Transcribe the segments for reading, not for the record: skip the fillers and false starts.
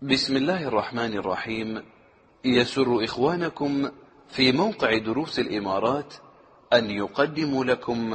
بسم الله الرحمن الرحيم. يسر إخوانكم في موقع دروس الإمارات أن يقدموا لكم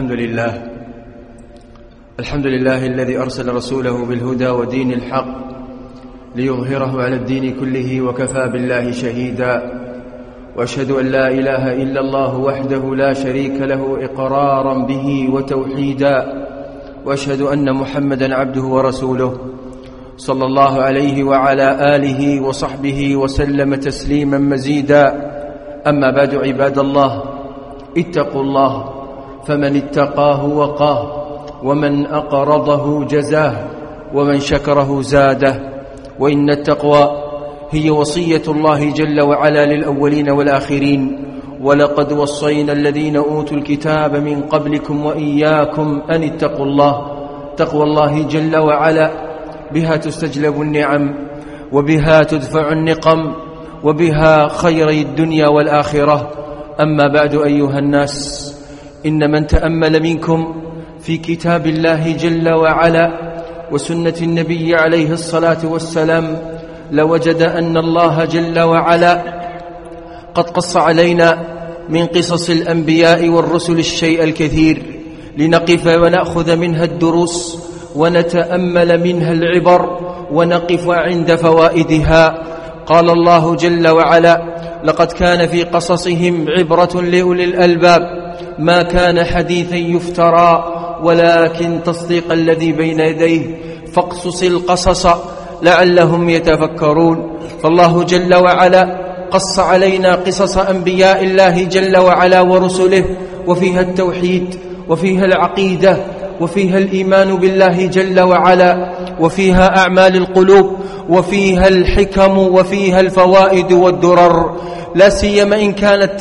الحمد لله الذي أرسل رسوله بالهدى ودين الحق ليظهره على الدين كله وكفى بالله شهيدا، وأشهد أن لا إله إلا الله وحده لا شريك له إقرارا به وتوحيدا، وأشهد أن محمدا عبده ورسوله صلى الله عليه وعلى آله وصحبه وسلم تسليما مزيدا. أما بعد، عباد الله، اتقوا الله، فمن اتقاه وقاه، ومن أقرضه جزاه، ومن شكره زاده. وإن التقوى هي وصية الله جل وعلا للأولين والآخرين، ولقد وصينا الذين أوتوا الكتاب من قبلكم وإياكم أن اتقوا الله. تقوى الله جل وعلا بها تستجلب النعم، وبها تدفع النقم، وبها خيري الدنيا والآخرة. أما بعد، أيها الناس، إن من تأمل منكم في كتاب الله جل وعلا وسنة النبي عليه الصلاة والسلام لوجد أن الله جل وعلا قد قص علينا من قصص الأنبياء والرسل الشيء الكثير، لنقف ونأخذ منها الدروس ونتأمل منها العبر ونقف عند فوائدها. قال الله جل وعلا: لقد كان في قصصهم عبرة لأولي الألباب، ما كان حديثا يفترى، ولكن تصديق الذي بين يديه، فاقصص القصص لعلهم يتفكرون. فالله جل وعلا قص علينا قصص أنبياء الله جل وعلا ورسله، وفيها التوحيد، وفيها العقيدة، وفيها الإيمان بالله جل وعلا، وفيها أعمال القلوب، وفيها الحكم، وفيها الفوائد والدرر. لا سيما إن كانت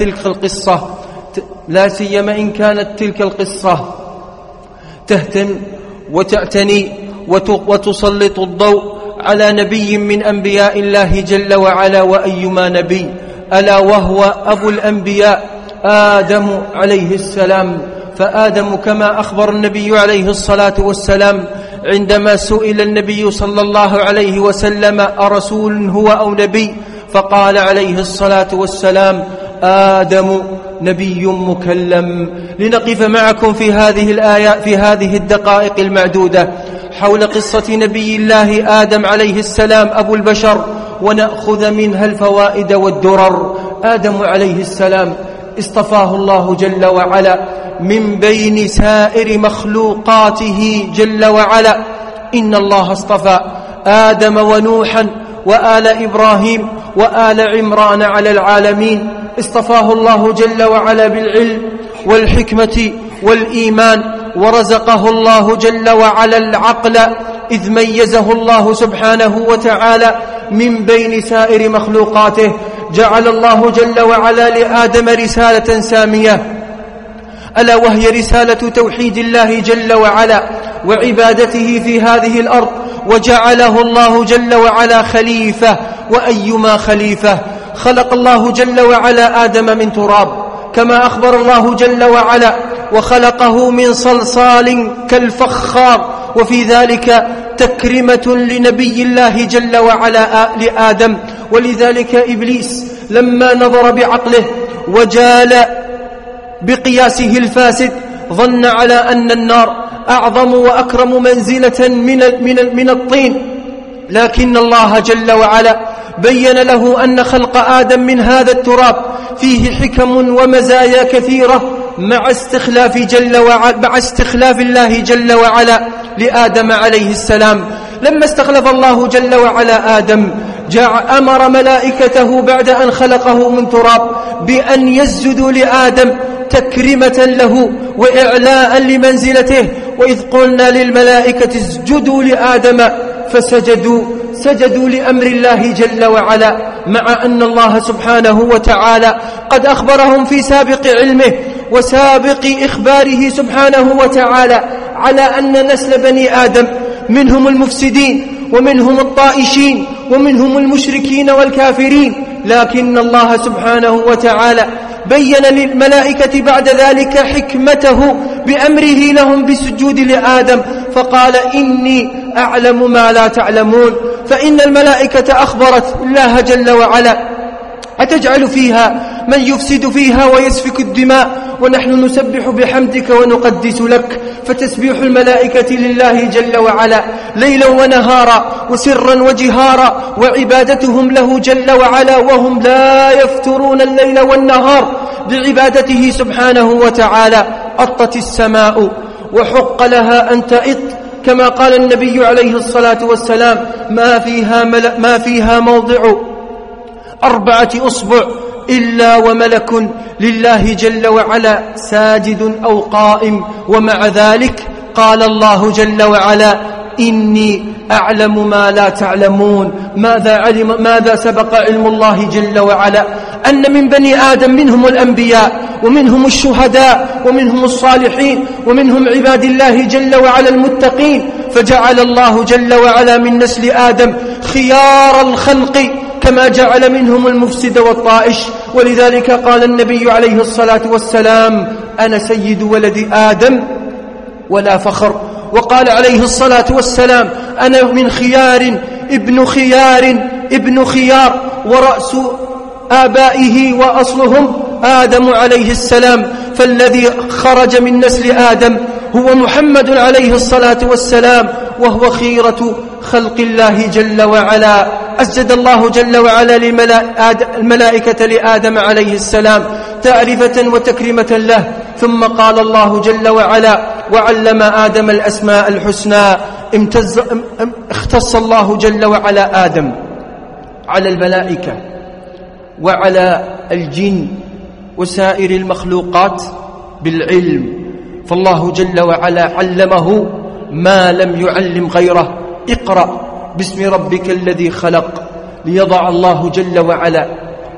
تلك القصة تهتم وتعتني وتسلط الضوء على نبي من أنبياء الله جل وعلا، وأيما نبي، ألا وهو أبو الأنبياء آدم عليه السلام. فآدم كما أخبر النبي عليه الصلاة والسلام عندما سئل النبي صلى الله عليه وسلم: أرسول هو أو نبي؟ فقال عليه الصلاة والسلام: آدم نبي مكلم. لنقف معكم في هذه الآيات في هذه الدقائق المعدودة حول قصة نبي الله آدم عليه السلام أبو البشر، ونأخذ منها الفوائد والدرر. آدم عليه السلام اصطفاه الله جل وعلا من بين سائر مخلوقاته جل وعلا. إن الله اصطفى آدم ونوحا وآل إبراهيم وآل عمران على العالمين. اصطفاه الله جل وعلا بالعلم والحكمة والإيمان، ورزقه الله جل وعلا العقل، إذ ميزه الله سبحانه وتعالى من بين سائر مخلوقاته. جعل الله جل وعلا لآدم رسالة سامية، ألا وهي رسالة توحيد الله جل وعلا وعبادته في هذه الأرض، وجعله الله جل وعلا خليفة. وأيما خليفة؟ خلق الله جل وعلا آدم من تراب كما أخبر الله جل وعلا، وخلقه من صلصال كالفخار، وفي ذلك تكرمة لنبي الله جل وعلا لآدم. ولذلك إبليس لما نظر بعقله وجال بقياسه الفاسد ظن على أن النار أعظم وأكرم منزلة من الطين، لكن الله جل وعلا بين له أن خلق آدم من هذا التراب فيه حكم ومزايا كثيرة، مع استخلاف الله جل وعلا لآدم عليه السلام. لما استخلف الله جل وعلا آدم، أمر ملائكته بعد أن خلقه من تراب بأن يسجدوا لآدم تكريمة له وإعلاء لمنزلته. وإذ قلنا للملائكة اسجدوا لآدم فسجدوا لأمر الله جل وعلا، مع أن الله سبحانه وتعالى قد أخبرهم في سابق علمه وسابق إخباره سبحانه وتعالى على أن نسل بني آدم منهم المفسدين، ومنهم الطائشين، ومنهم المشركين والكافرين. لكن الله سبحانه وتعالى بين للملائكة بعد ذلك حكمته بأمره لهم بالسجود لآدم، فقال: إني أعلم ما لا تعلمون. فإن الملائكة أخبرت الله جل وعلا: أتجعل فيها من يفسد فيها ويسفك الدماء ونحن نسبح بحمدك ونقدس لك. فتسبيح الملائكة لله جل وعلا ليلا ونهارا وسرا وجهارا، وعبادتهم له جل وعلا وهم لا يفترون الليل والنهار بعبادته سبحانه وتعالى. أطت السماء وحق لها أن تئط، كما قال النبي عليه الصلاة والسلام: ما فيها موضع 4 أصبع إلا وملك لله جل وعلا ساجد أو قائم. ومع ذلك قال الله جل وعلا: إني أعلم ما لا تعلمون. ماذا سبق علم الله جل وعلا؟ أن من بني آدم منهم الأنبياء ومنهم الشهداء ومنهم الصالحين ومنهم عباد الله جل وعلا المتقين، فجعل الله جل وعلا من نسل آدم خيار الخلق كما جعل منهم المفسد والطائش. ولذلك قال النبي عليه الصلاة والسلام: أنا سيد ولد آدم ولا فخر. وقال عليه الصلاة والسلام: أنا من خيار ابن خيار ورأس آبائه وأصلهم آدم عليه السلام. فالذي خرج من نسل آدم هو محمد عليه الصلاة والسلام، وهو خيرة خلق الله جل وعلا. أسجد الله جل وعلا الملائكة لآدم عليه السلام تعرفة وتكريمة له، ثم قال الله جل وعلا: وعلم آدم الأسماء الحسنى. اختص الله جل وعلا آدم على الملائكة وعلى الجن وسائر المخلوقات بالعلم، فالله جل وعلا علمه ما لم يعلم غيره. اقرأ باسم ربك الذي خلق، ليضع الله جل وعلا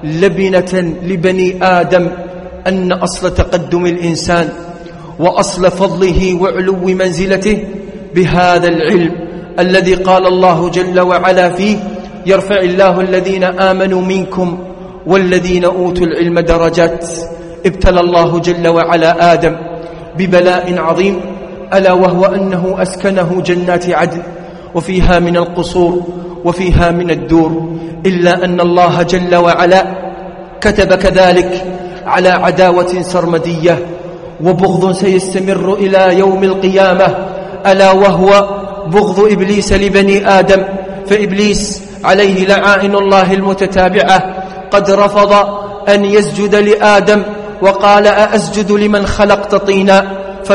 لبنة لبني آدم أن أصل تقدم الإنسان وأصل فضله وعلو منزلته بهذا العلم الذي قال الله جل وعلا فيه: يرفع الله الذين آمنوا منكم والذين أوتوا العلم درجات. ابتلى الله جل وعلا آدم ببلاء عظيم، ألا وهو أنه أسكنه جنات عدن وفيها من القصور وفيها من الدور، إلا أن الله جل وعلا كتب كذلك على عداوة سرمدية وبغض سيستمر إلى يوم القيامة، ألا وهو بغض إبليس لبني آدم. فإبليس عليه لعائن الله المتتابعة قد رفض أن يسجد لآدم وقال: أأسجد لمن خلقت طينا؟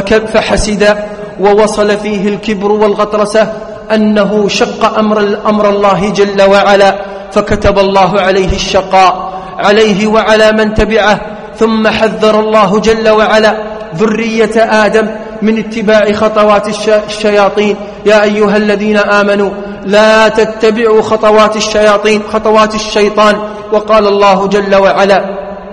فحسد ووصل فيه الكبر والغطرسة أنه شق أمر الله جل وعلا، فكتب الله عليه الشقاء عليه وعلى من تبعه. ثم حذر الله جل وعلا ذرية آدم من اتباع خطوات الشياطين: يا أيها الذين آمنوا لا تتبعوا خطوات الشياطين، خطوات الشيطان. وقال الله جل وعلا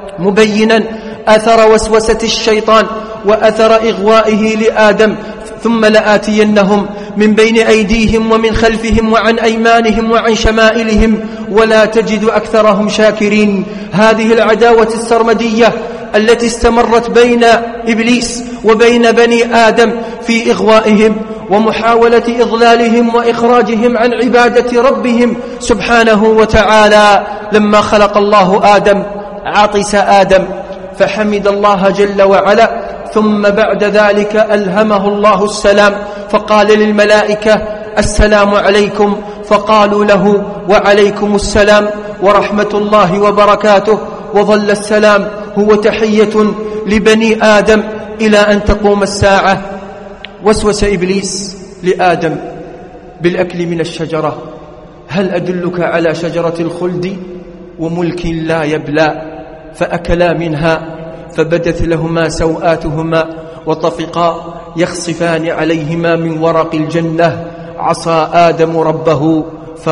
مبينا أثر وسوسة الشيطان وأثر إغوائه لآدم: ثم لآتينهم من بين أيديهم ومن خلفهم وعن أيمانهم وعن شمائلهم ولا تجد أكثرهم شاكرين. هذه العداوة السرمدية التي استمرت بين إبليس وبين بني آدم في إغوائهم ومحاولة إضلالهم وإخراجهم عن عبادة ربهم سبحانه وتعالى. لما خلق الله آدم عطس آدم فحمد الله جل وعلا، ثم بعد ذلك ألهمه الله السلام فقال للملائكة: السلام عليكم. فقالوا له: وعليكم السلام ورحمة الله وبركاته. وظل السلام هو تحية لبني آدم إلى أن تقوم الساعة. وسوس إبليس لآدم بالأكل من الشجرة: هل أدلك على شجرة الخلد وملك لا يبلى؟ فأكلا منها فبدت لهما سوآتهما وطفقا يخصفان عليهما من ورق الجنة. عصى آدم ربه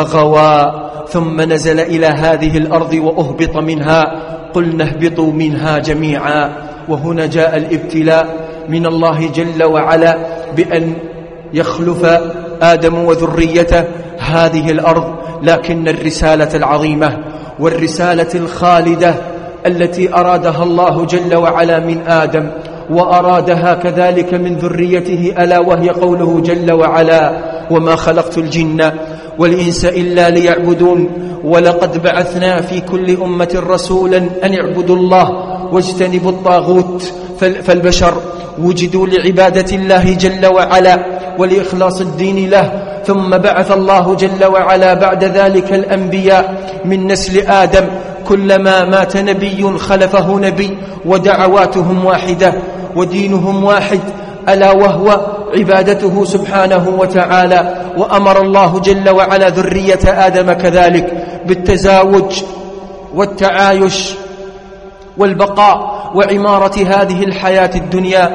فغوى، ثم نزل إلى هذه الأرض وأهبط منها. قلنا اهبطوا منها جميعا. وهنا جاء الابتلاء من الله جل وعلا بأن يخلف آدم وذريته هذه الأرض، لكن الرسالة العظيمة والرسالة الخالدة التي أرادها الله جل وعلا من آدم وأرادها كذلك من ذريته، ألا وهي قوله جل وعلا: وما خلقت الجن والإنس إلا ليعبدون ولقد بعثنا في كل أمة رسولا أن اعبدوا الله واجتنبوا الطاغوت فالبشر وجدوا لعبادة الله جل وعلا ولإخلاص الدين له، ثم بعث الله جل وعلا بعد ذلك الأنبياء من نسل آدم، كلما مات نبي خلفه نبي ودعواتهم واحدة ودينهم واحد، ألا وهو عبادته سبحانه وتعالى. وأمر الله جل وعلا ذرية آدم كذلك بالتزاوج والتعايش والبقاء وعمارة هذه الحياة الدنيا.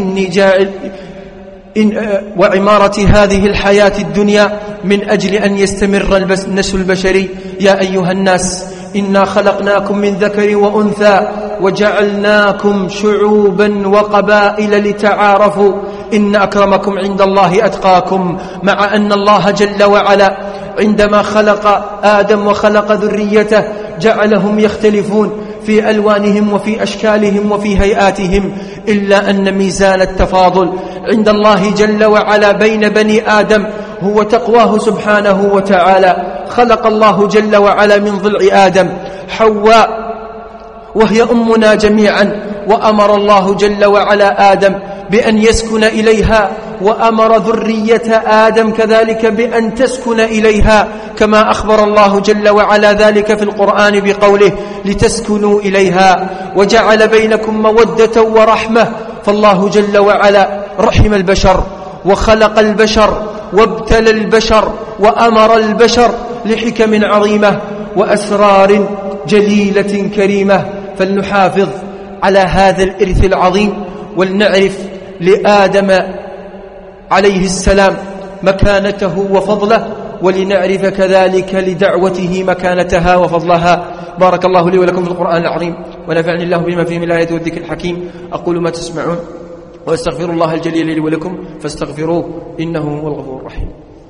وعمارة هذه الحياة الدنيا من أجل أن يستمر النسل البشري. يا أيها الناس إنا خلقناكم من ذكر وأنثى وجعلناكم شعوبا وقبائل لتعارفوا إن أكرمكم عند الله أتقاكم. مع أن الله جل وعلا عندما خلق آدم وخلق ذريته جعلهم يختلفون في ألوانهم وفي أشكالهم وفي هيئاتهم، إلا أن ميزان التفاضل عند الله جل وعلا بين بني آدم هو تقواه سبحانه وتعالى. خلق الله جل وعلا من ضلع آدم حواء وهي أمنا جميعا، وأمر الله جل وعلا آدم بأن يسكن إليها، وأمر ذرية آدم كذلك بأن تسكن إليها، كما أخبر الله جل وعلا ذلك في القرآن بقوله لتسكنوا إليها وجعل بينكم مودة ورحمة. فالله جل وعلا رحم البشر وخلق البشر وابتلى البشر وأمر البشر لحكم عظيمة وأسرار جليلة كريمة. فلنحافظ على هذا الإرث العظيم ولنعرف لآدم عليه السلام مكانته وفضله، ولنعرف كذلك لدعوته مكانتها وفضلها. بارك الله لي ولكم في القرآن العظيم، ونفعني الله بما فيه من الآيات والذكر الحكيم. أقول ما تسمعون وأستغفر الله الجليل لي ولكم فاستغفروه إنه هو الغفور الرحيم.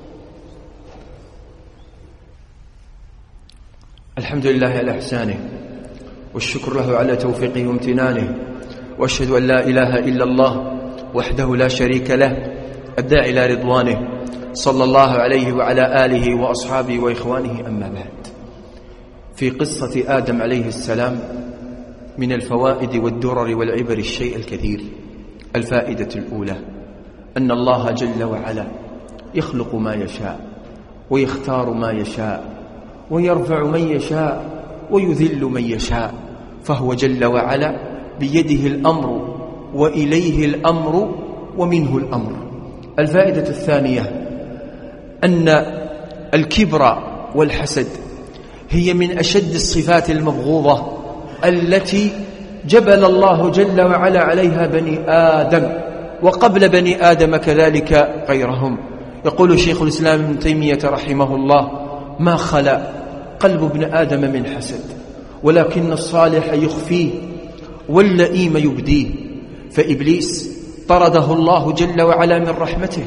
الحمد لله على إحسانه، والشكر له على توفيقه وامتنانه، وأشهد أن لا إله إلا الله وحده لا شريك له الداعي إلى رضوانه، صلى الله عليه وعلى آله وأصحابه وإخوانه. أما بعد، في قصة آدم عليه السلام من الفوائد والدرر والعبر الشيء الكثير. الفائدة الأولى أن الله جل وعلا يخلق ما يشاء ويختار ما يشاء ويرفع من يشاء ويذل من يشاء، فهو جل وعلا بيده الأمر وإليه الأمر ومنه الأمر. الفائدة الثانية أن الكبر والحسد هي من أشد الصفات المبغوضة التي جبل الله جل وعلا عليها بني آدم، وقبل بني آدم كذلك غيرهم. يقول شيخ الإسلام ابن تيمية رحمه الله: ما خلا قلب ابن آدم من حسد، ولكن الصالح يخفيه واللئيم يبديه. فإبليس طرده الله جل وعلا من رحمته،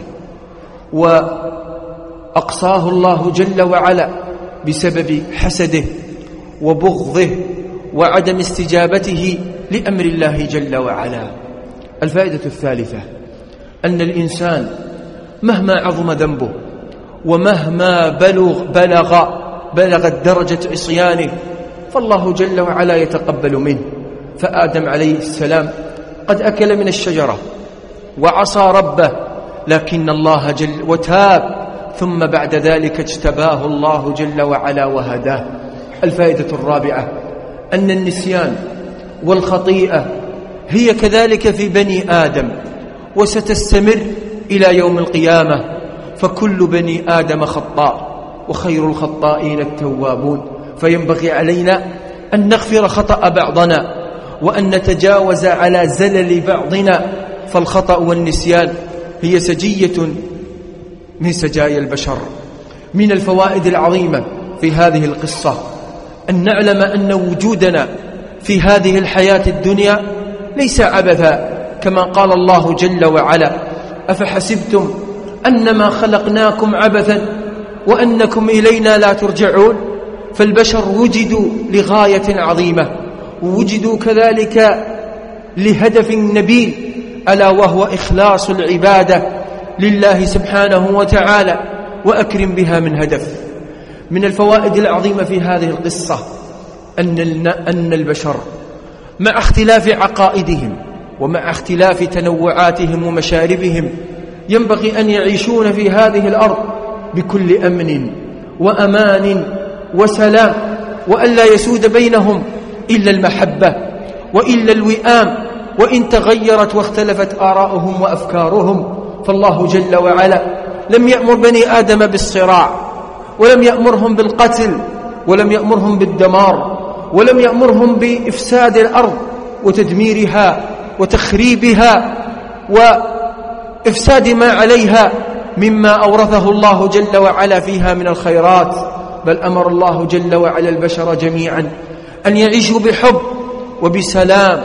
وأقصاه الله جل وعلا بسبب حسده وبغضه وعدم استجابته لأمر الله جل وعلا. الفائدة الثالثة أن الإنسان مهما عظم ذنبه ومهما بلغت درجة عصيانه فالله جل وعلا يتقبل منه. فآدم عليه السلام قد أكل من الشجرة وعصى ربه، لكن الله وتاب، ثم بعد ذلك اجتباه الله جل وعلا وهداه. الفائدة الرابعة أن النسيان والخطيئة هي كذلك في بني آدم وستستمر إلى يوم القيامة، فكل بني آدم خطاء وخير الخطائين التوابون. فينبغي علينا أن نغفر خطأ بعضنا وأن نتجاوز على زلل بعضنا، فالخطأ والنسيان هي سجية من سجايا البشر. من الفوائد العظيمة في هذه القصة أن نعلم أن وجودنا في هذه الحياة الدنيا ليس عبثا، كما قال الله جل وعلا: أفحسبتم أنما خلقناكم عبثا وأنكم إلينا لا ترجعون. فالبشر وجدوا لغاية عظيمة، ووجدوا كذلك لهدف نبيل، ألا وهو إخلاص العبادة لله سبحانه وتعالى، وأكرم بها من هدف. من الفوائد العظيمة في هذه القصة أن البشر مع اختلاف عقائدهم ومع اختلاف تنوعاتهم ومشاربهم ينبغي أن يعيشون في هذه الأرض بكل أمن وأمان وسلام، وأن لا يسود بينهم إلا المحبة وإلا الوئام، وإن تغيرت واختلفت آراؤهم وأفكارهم. فالله جل وعلا لم يأمر بني آدم بالصراع، ولم يأمرهم بالقتل، ولم يأمرهم بالدمار، ولم يأمرهم بإفساد الأرض وتدميرها وتخريبها وإفساد ما عليها مما أورثه الله جل وعلا فيها من الخيرات، بل أمر الله جل وعلا البشر جميعا أن يعيشوا بحب وبسلام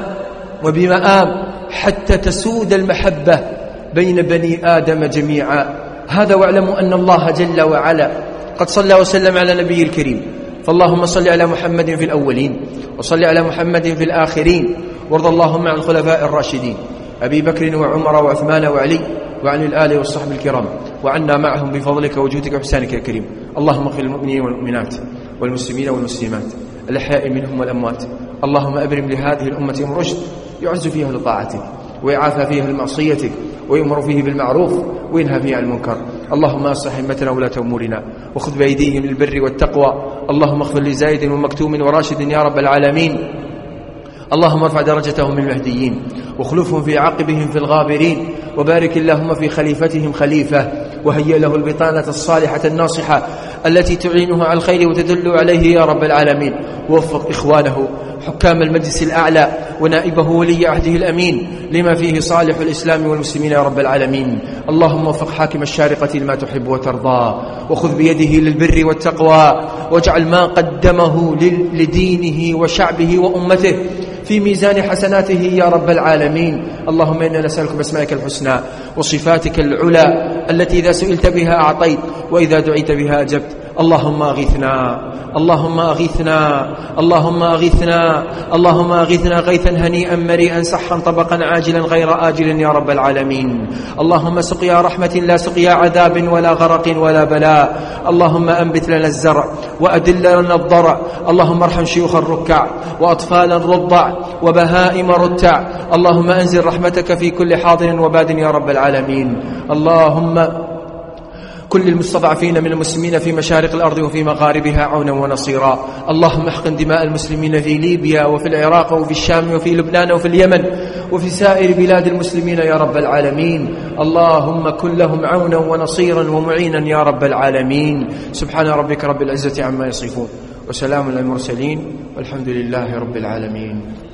وبمآم حتى تسود المحبة بين بني آدم جميعا. هذا واعلموا أن الله جل وعلا قد صلى وسلم على نبي الكريم، فاللهم صل على محمد في الأولين وصل على محمد في الآخرين، وارض اللهم عن الخلفاء الراشدين أبي بكر وعمر وعثمان وعلي وعن الآل والصحب الكرام، وعنا معهم بفضلك وجودك وإحسانك الكريم. اللهم اغفر للمؤمنين والمؤمنات والمسلمين والمسلمات الأحياء منهم والأموات. اللهم أبرم لهذه الأمة رشد يعز فيها لطاعتك ويعافى فيها لمعصيتك ويؤمر فيه بالمعروف وينهى فيه عن المنكر. اللهم أصلح أئمتنا ولاة أمورنا وخذ بأيديهم للبر والتقوى. اللهم اغفر لزايد ومكتوم وراشد يا رب العالمين. اللهم ارفع درجتهم من المهديين واخلفهم في عقبهم في الغابرين، وبارك اللهم في خليفتهم خليفة، وهيئ له البطانة الصالحة الناصحة التي تعينه على الخير وتدل عليه يا رب العالمين. ووفق إخوانه حكام المجلس الأعلى ونائبه ولي عهده الأمين لما فيه صالح الإسلام والمسلمين يا رب العالمين. اللهم وفق حاكم الشارقة لما تحب وترضى، وخذ بيده للبر والتقوى، واجعل ما قدمه لدينه وشعبه وأمته في ميزان حسناته يا رب العالمين. اللهم إنا نسألك بأسمائك الحسنى وصفاتك العلى التي إذا سئلت بها أعطيت وإذا دعيت بها أجبت. اللهم أغثنا، اللهم أغثنا، اللهم أغثنا، اللهم أغثنا غيثا هنيئا مريئا سحا طبقا عاجلا غير آجل يا رب العالمين. اللهم سقيا رحمة لا سقيا عذاب ولا غرق ولا بلاء. اللهم أنبت لنا الزرع وأدل لنا الضرع. اللهم ارحم شيوخ الركع وأطفال الرضع وبهائم رتع. اللهم أنزل رحمتك في كل حاضر وباد يا رب العالمين. اللهم كل المستضعفين من المسلمين في مشارق الأرض وفي مغاربها عونا ونصيرا. اللهم احقن دماء المسلمين في ليبيا وفي العراق وفي الشام وفي لبنان وفي اليمن وفي سائر بلاد المسلمين يا رب العالمين. اللهم كن لهم عونا ونصيرا ومعينا يا رب العالمين. سبحان ربك رب العزة عما يصفون وسلام على المرسلين والحمد لله رب العالمين.